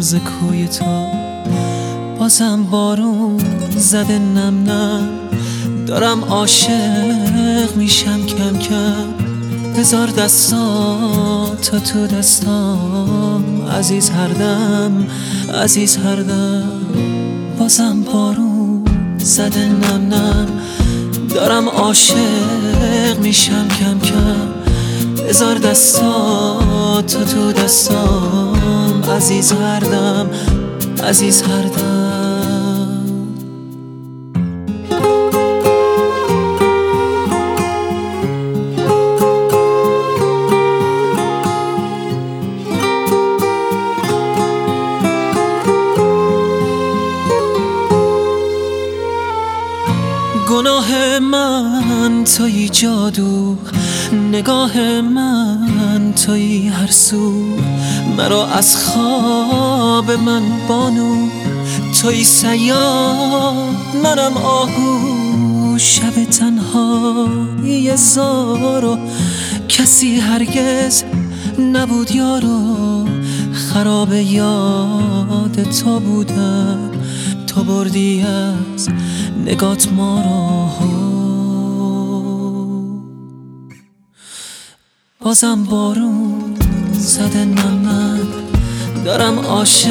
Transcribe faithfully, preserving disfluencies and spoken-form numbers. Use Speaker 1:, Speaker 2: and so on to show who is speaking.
Speaker 1: ز کوی تو بازم بارون زده نم نم، دارم عاشق میشم کم کم. بذار دستاتو تو دستام عزیز، هر دم عزیز، هر دم. بازم بارون زده نم نم، دارم عاشق میشم کم کم. بذار دستاتو تو دستام عزیز، هر دم عزیز، هر دم. گناه من تویی، جادو نگاه من تویی، هر سو مرا از خواب من بانو تویی. صیاد منم آهو، شب تنهایی زارو، کسی هرگز نبود یارو. خراب یاد تو بودم، تو بردی از نگات ما رو. بازم بارون زده نم نم، دارم عاشق